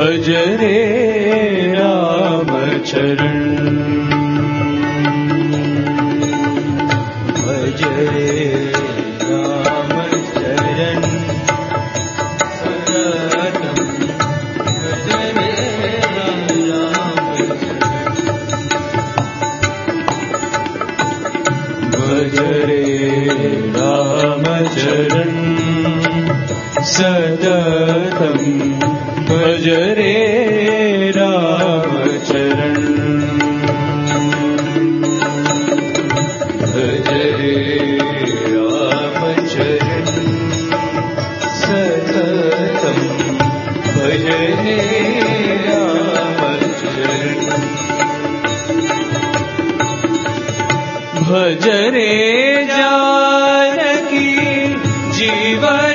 भज रे राम चरण भज रे राम चरण सततम भज रे राम चरण भज रे राम चरण सततम भज रे राम चरण भज रे राम चरण सततम भज रे राम चरण भज रे जानकी जीवन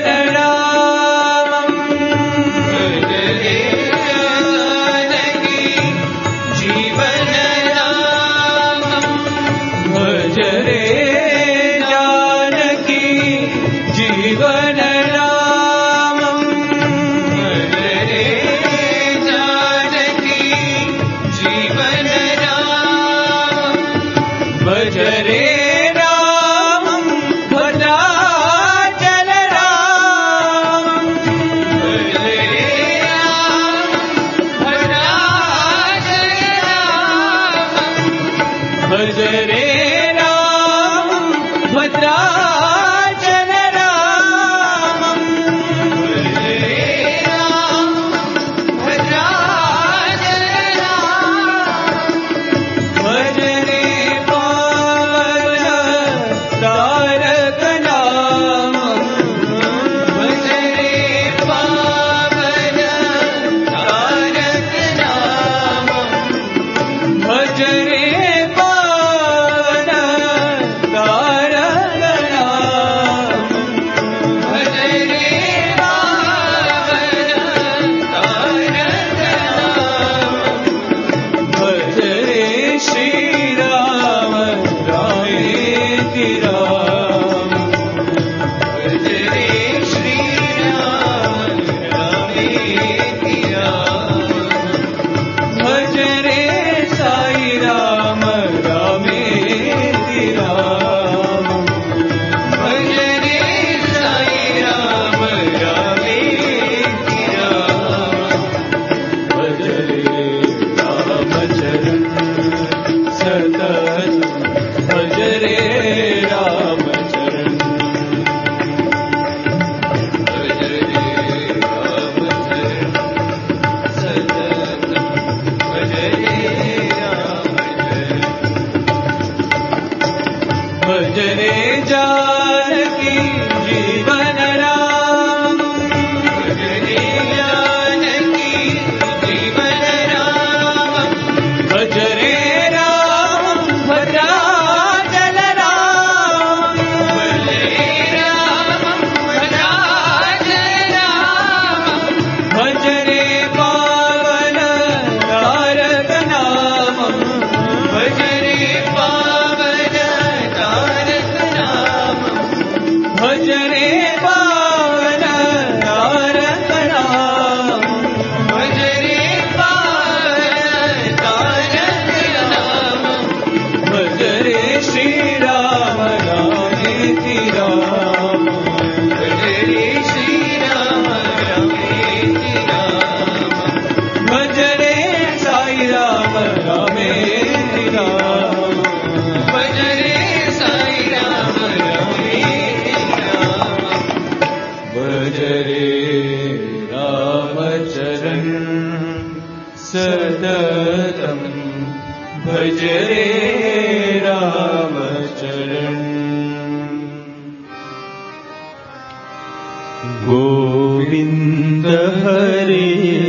गोविंद हरे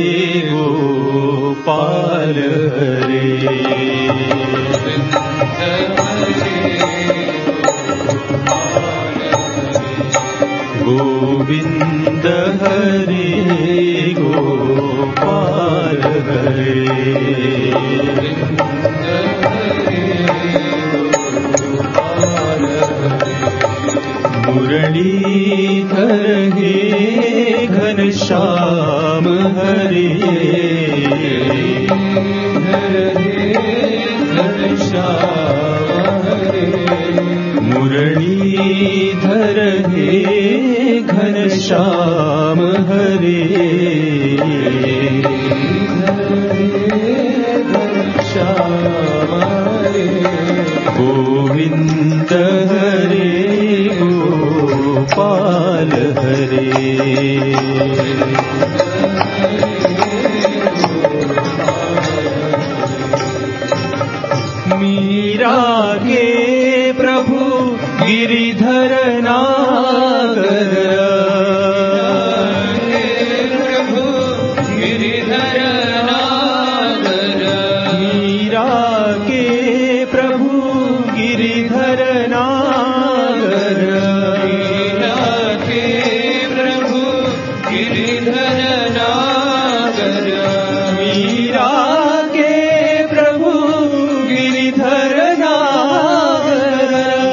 गोपाल हरे गोविंद हरे गोपाल हरे मुरलीधर हे घनश्याम हरे गिरिधर नागर प्रभु गिरिधर नागर मीरा के प्रभु गिरिधर नागर मीरा के प्रभु गिरिधर नागर मीरा के प्रभु गिरिधर नागर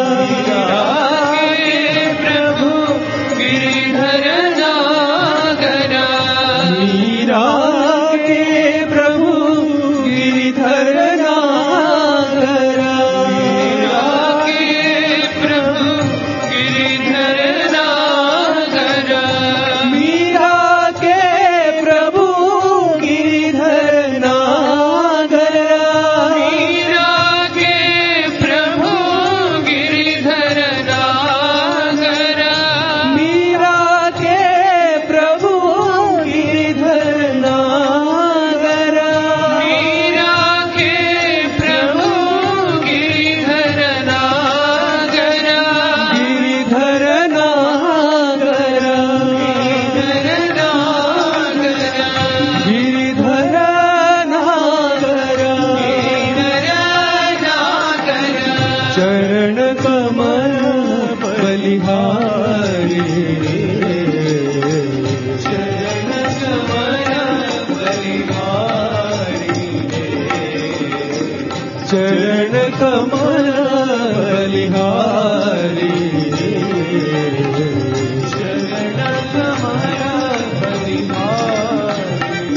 मीरा के प्रभु गिरिधर नागर मीरा के प्रभु गिरिधर नागर मीरा के प्रभु गिरिधर नागर मीरा के प्रभु गिरिधर नागर मीरा के प्रभु गिरिधर नागर मीरा के प्रभु गिरिधर नागर गिरिधर नागर गिरिधर नागर चरण कमल बलिहारी चरण कमल बलिहारी चरण कमल बलिहारी चरण कमल बलिहारी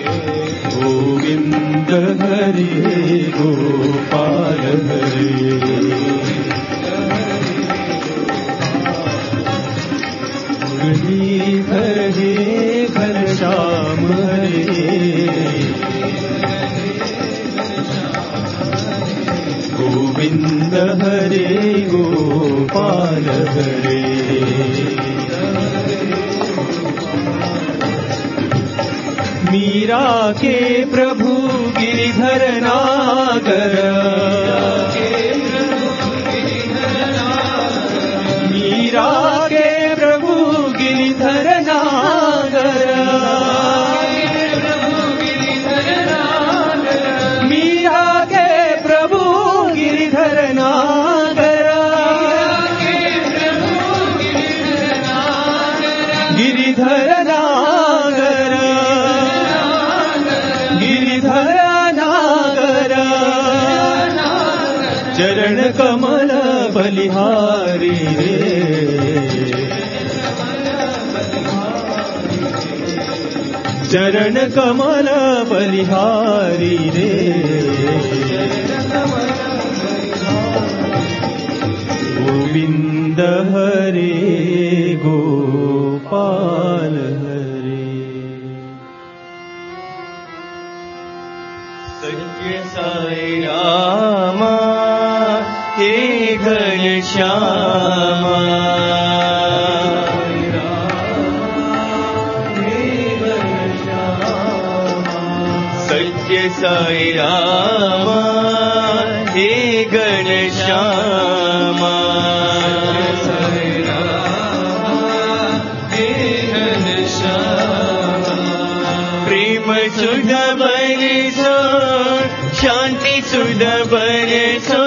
गोविंद हरि गोपाल हरि मुरलीधर हे घनश्याम हरे गोविंद हरे गोपाल हरे मीरा के प्रभु गिरिधर नागर मीरा के प्रभु गिरिधर नागर मीरा के प्रभु गिरिधर नागर गिरिधर नागर गिरिधर नागर चरण कमल बलिहारी रे चरण कमल बलिहारी रे गोविंद हरे गोपाल हरे सत्य साई रामा हे घनश्यामा सत्य साई रामा हे घनश्यामा प्रेम सुध बरसो शांति सुध बरसो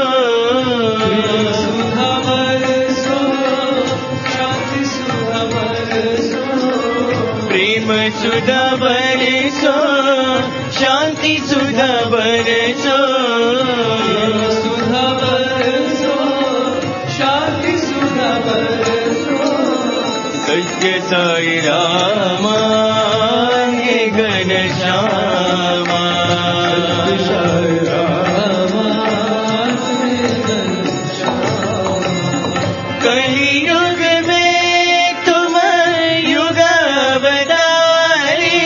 प्रेम सुध बरसो शांति सुध बरसो सत्य साई रामा हे घनश्यामा कलियुग में तुम युग अवतारी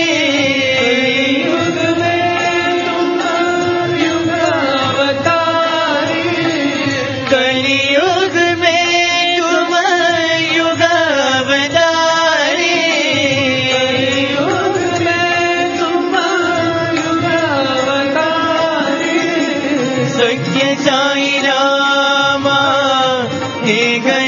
कलियुग में तुम युग अवतारी सत्य साई रामा हे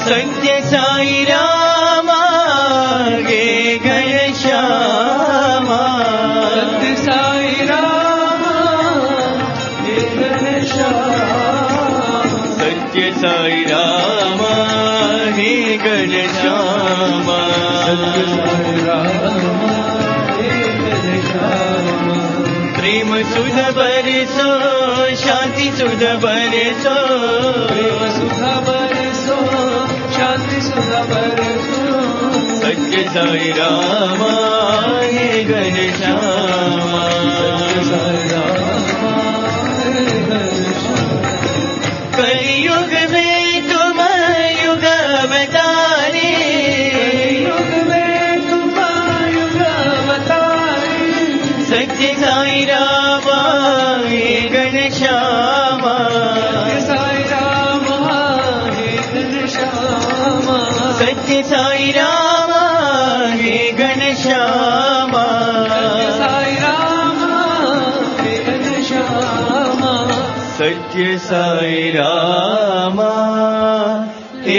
सत्य साई रामा हे घनश्यामा सत्य साई रामा हे घनश्यामा सत्य साई रामा हे घनश्यामा सत्य साई रामा हे घनश्यामा प्रेम सुध बरसो शांति सुध बरसो प्रेम सुधा बरसो शांति सुधा बरसो सत्य साई रामा हे घनश्यामा सत्य साई रामा हे घनश्यामा कलयुग में तुम युग अवतारी युग में तुम युग अवतारी सत्य साई रामा हे घनश्यामा सत्य साई रामा हे घनश्यामा सत्य साई रामा हे घनश्यामा साई रामा हे घनश्यामा सत्य साई रामा हे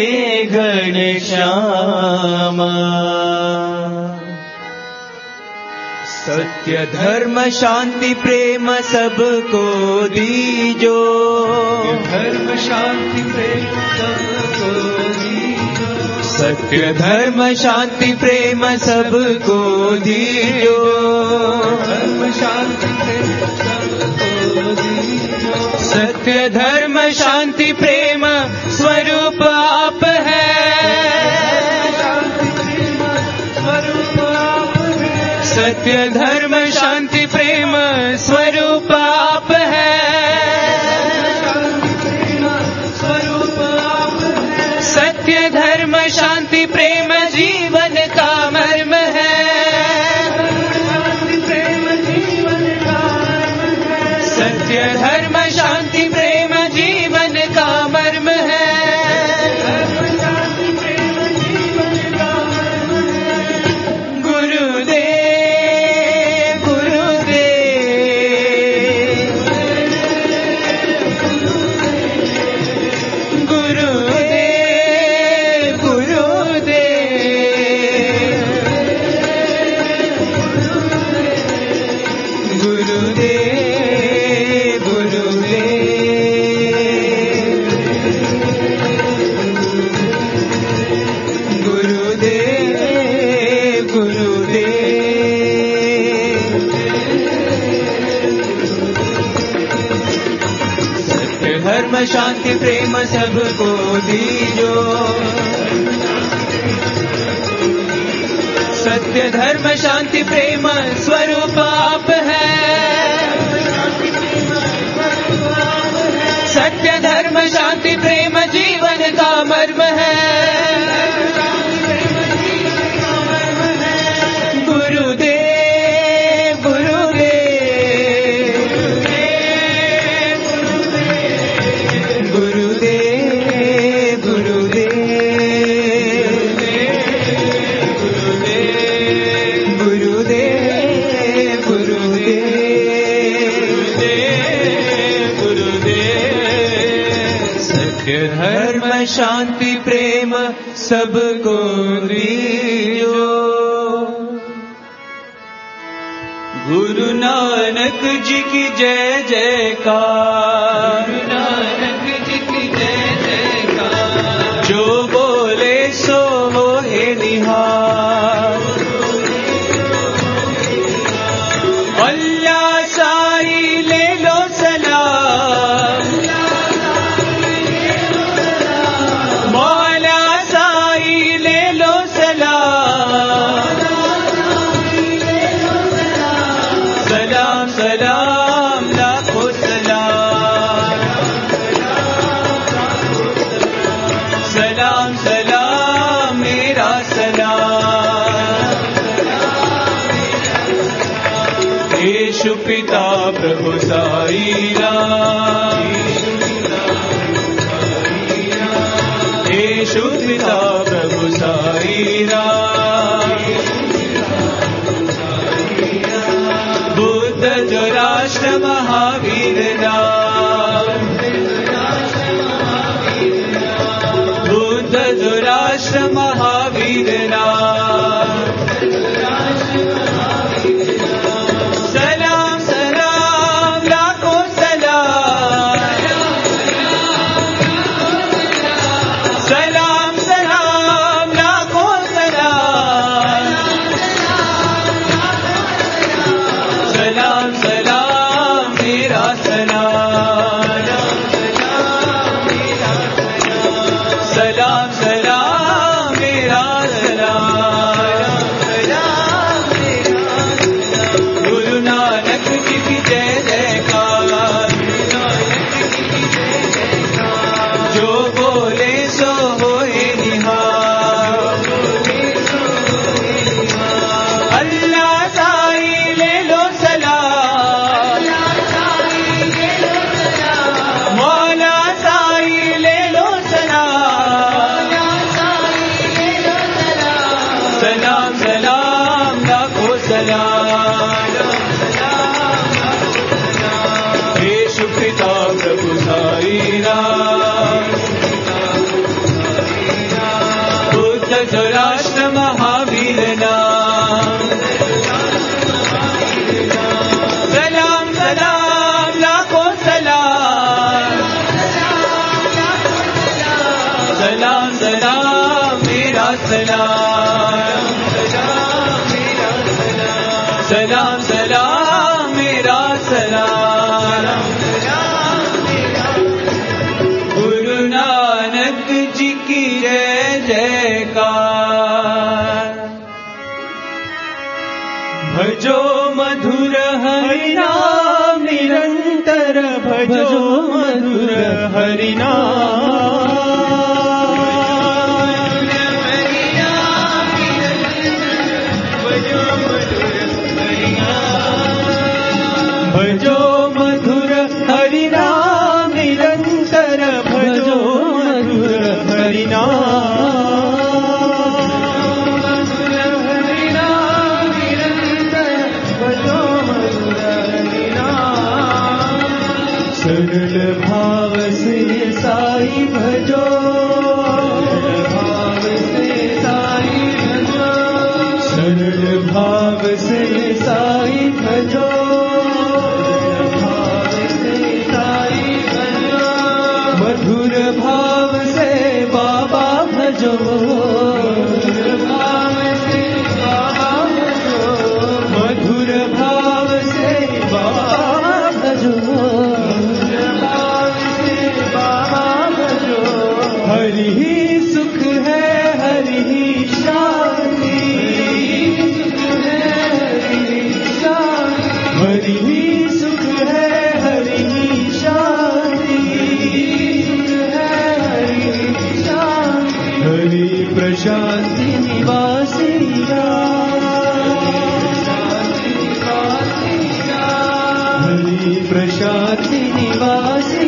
घनश्यामा सत्य धर्म शांति प्रेम सबको दीजो धर्म शांति प्रेम सबको दीजो सत्य धर्म शांति प्रेम सबको दीजो धर्म शांति प्रेम सबको दीजो सत्य धर्म शांति प्रेम स्वरूप आप है सत्य धर्म शांति प्रेम स्वरूप आप है सत्य धर्म शांति प्रेम जीवन का मर्म है सत्य धर्म शांति प्रेम जीवन का मर्म है शांति प्रेम सबको दीजो सत्य धर्म शांति प्रेम स्वरूप आप है सत्य धर्म शांति प्रेम जीवन का मर्म है धर्म शांति प्रेम सबको दीजो गुरु नानक जी की जय जयकार गुरु नानक जी की जय जयकार जो बोले सो वो है निहार अल्लाह साई ले लो सलाम मौला साई ले लो सलाम सलाम सलाम लाखों सलाम सलाम सलाम मेरा सलाम यीशु पिता प्रभु साई राम यीशु पिता प्रभु साई राम बुद्ध जो राष्ट्र महावीर राम बुद्ध जो धृतराष्ट्र महावीरना सलाम सलाम लाखों सलाम सलाम सलाम लाखों सलाम सलाम सलाम मेरा सलाम सलाम सलाम मेरा सलाम गुरु नानक जी की जय जयकार जो बोले सो होए निहाल अल्लाह साई ले लो सलाम मौला साई ले लो सलाम सलाम सलाम लाखों सलाम हे शुक्रिता प्रभु साई राम बुद्ध धृतराष्ट्र महावीर नाम सलाम सलाम लाखों सलाम सलाम सलाम मेरा सलाम सलाम सलाम मेरा सलाम गुरु नानक जी की जय जयकार भजो मधुर हरि नाम निरंतर भजो मधुर हरि भजो मधुर हरि नाम निरंतर भजो मधुर हरि सरल भाव से साई भजो सरल भाव से साई भजो मधुर भाव से बाबा भजो मधुर भाव से बाबा भजो हरि ही सुख है हरि ही शांति हरि ही सुख है हरि ही शांति हरि प्रशांति निवासी हरि प्रशांति निवासी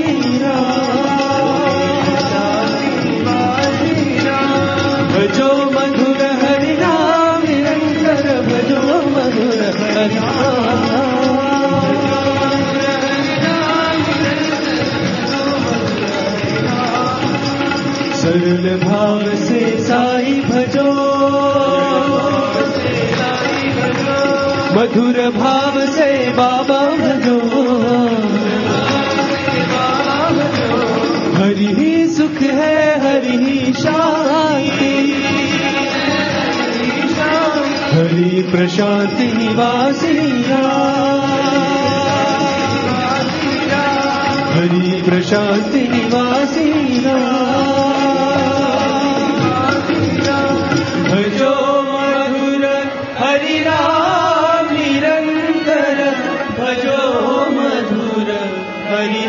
भजो मधुर हरि नाम निरंतर भजो मधुर हरि सरल भाव से साई भजो मधुर भाव से बाबा भजो हरि ही सुख है हरि ही शांति हरि प्रशांति निवासी हरि प्रशांति निवासी भजो मधुर हरि नाम निरंतर भजो मधुर हरि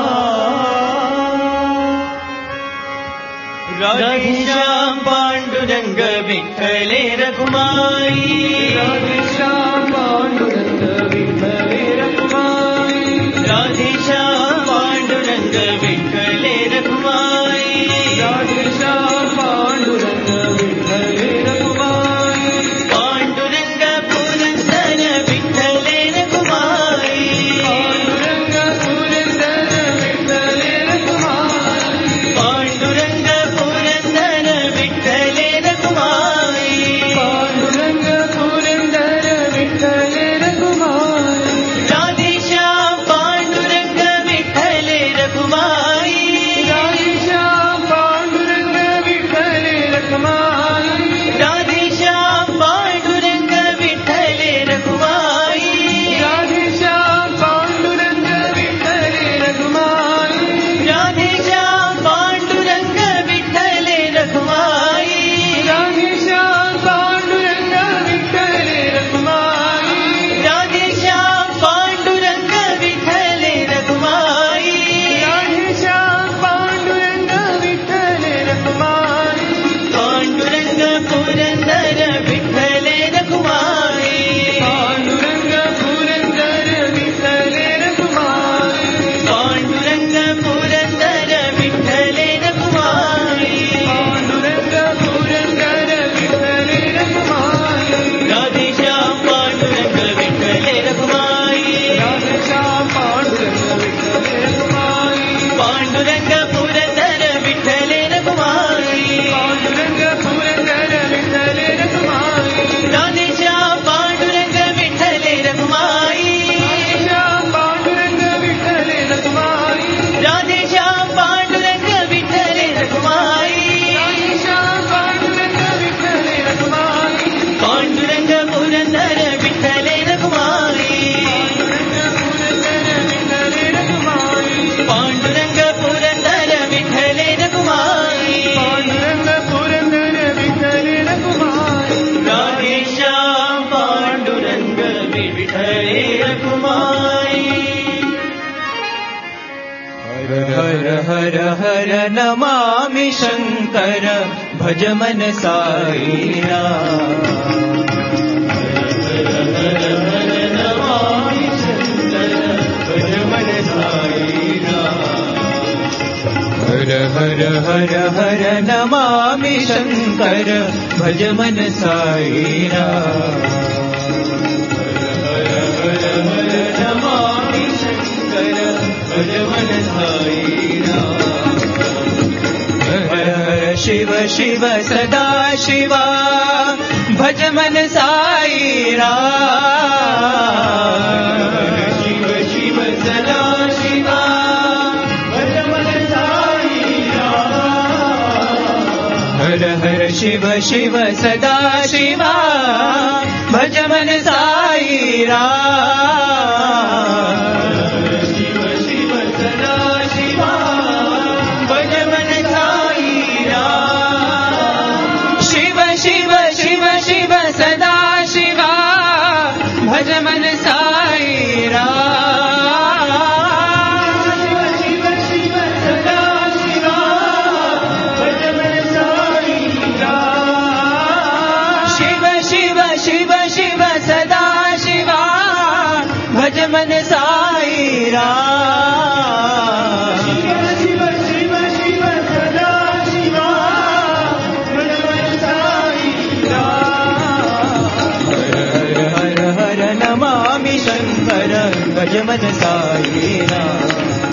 नाम राधे श्याम पांडुरंग विठ्ठले रघुमाई राधे श्याम पांडुरंग विठ्ठले रघुमाई राधे श्याम पांडुरंग विठ्ठले रघुमाई राधे श्याम पांडुरंग विठ्ठले रघुमाई पांडुरंग पुरंदर विठ्ठले रघुमाई पांडुरंग पुरंदर विठ्ठले रघुमाई पांडुरंग पुरंदर विठ्ठले हर हर नमामि शंकर भज मन साई राम। हर हर नमामि शंकर भज मन साई राम। हर हर हर हर नमामि शंकर भज मन साई राम। हर हर हर नमामि शंकर भज मन साई राम। हर हर शिव शिव सदा शिवा भज मन साई राम। शिव शिव सदा शिवा भज मन साई राम। हर हर शिव शिव सदा शिवा भज मन साई राम। शिव शिव सदा शिवा भज मन साई राम। शिव शिव शिव शिव सदा शिवा भज मन साई राम। शिव शिव सदा शिवा भज मन साई राम। शिव शिव शिव शिव सदा शिवा भज मन साई राम। शिव शिव शिव शिव सदा शिवा भज मन साई राम। हर हर हर नमामि शंकर भज मन साई राम।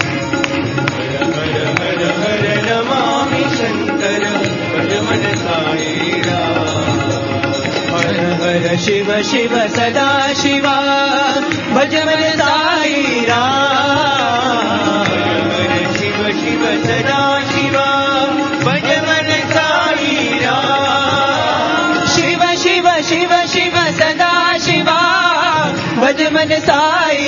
हर हर हर नमामि शंकर भज मन साई राम। हर हर शिव शिव सदा शिवा भज मन साई राम। हर शिव शिव सदा शिवा भज मन साई राम। शिव शिव शिव शिव सदा शिवा भज मन साई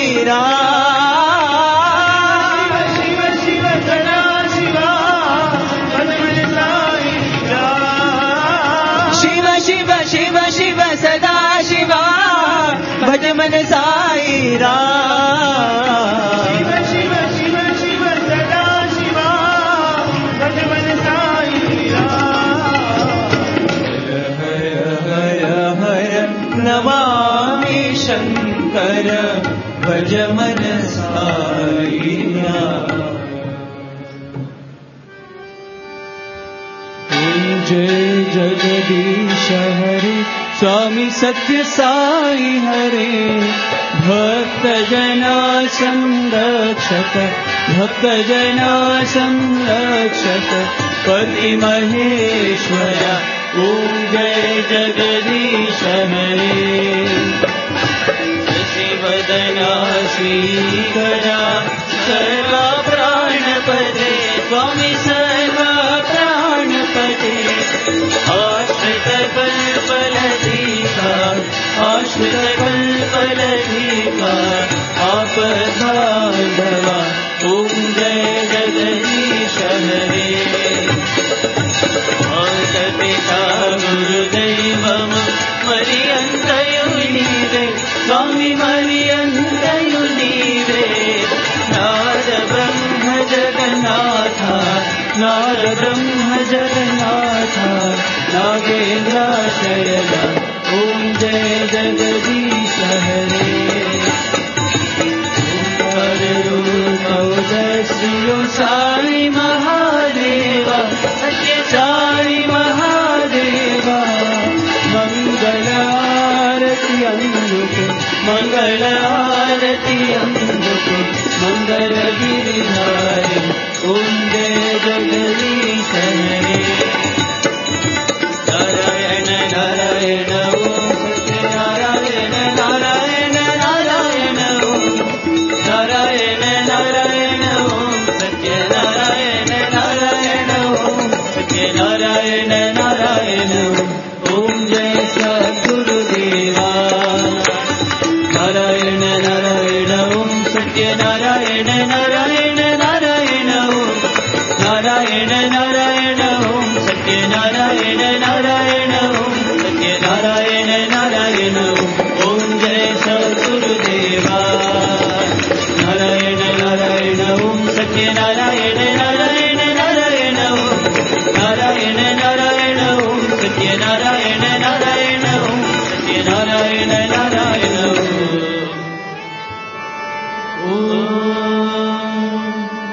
राम। शिव शिव सदा शिवा भज मन साई राम। शिव शिव शिव शिव सदा शिवा भज मन साई राम। शिव शिव शिव शिव सदा शिवा भज मन साई राम। हर हर हर नमामि शंकर भज मन साई राम। जय जगदीश हरे स्वामी सत्य साई हरे। भक्त जना संरक्षक भक्त जना संरक्षक पति महेश्वरा ओम जय जगदीश हरे। शशिवदना श्रीकरा सर्वा प्राणपते स्वामी सर्वा प्राणपते। आश्रित कल्पलधिकार आश्रित कल्पलधिकार आपद्बांधवा ओम जय जगदीश हरे। माता-पिता गुरुदैवम मरियन्तयु नीवे स्वामी मरियन्तयु नीवे। नाद ब्रह्म जगन्नाथा नाद ब्रह्म जगन्नाथा नागेन्द्राशयना ओम जय जगदीश हरे। श्रीयो साई महादेवा सत्य साई महादेवा। मंगल आरती अमृत मंगल आरती अमृत मंगल गिरिधारी ओम जय जगदीश हरे। नारायण नारायण ओम सत्य नारायण नारायण नारायण ओम नारायण नारायण ओम सत्य नारायण नारायण ओम सत्य नारायण नारायण ओम जय सद्गुरुदेवा। नारायण नारायण ओम सत्य नारायण नारायण नारायण ओम नारायण नारायण ओम सत्य नारायण नारायण ओम सत्य नारायण नारायण ओम जय सद्गुरुदेवा। नारायण नारायण ओम सत्य नारायण नारायण నారాయణ నారాయణ ఓం సత్యనారాయణ నారాయణ ఓం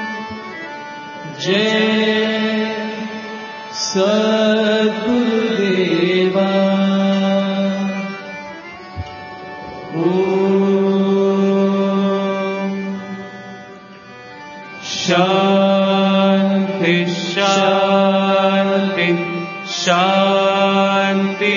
జయ సద్గురుదేవా ఓం శాంతి శాంతి శాంతి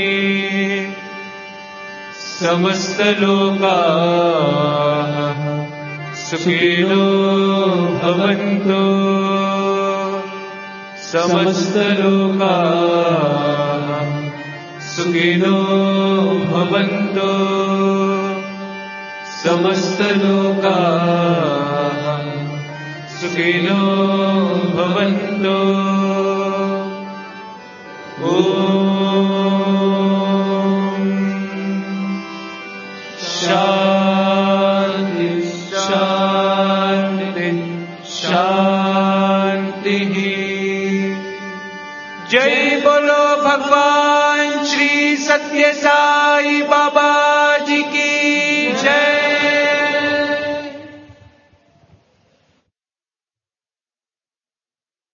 సమస్తలోకాః సుఖినో భవంతు సమస్తలోకాః సుఖినో భవంతు సమస్తలోకాః సుఖినో భవంతు ఓం శాంతి శాంతి శాంతి జై బోలో భగవాన్ శ్రీ సత్య సాయి బాబా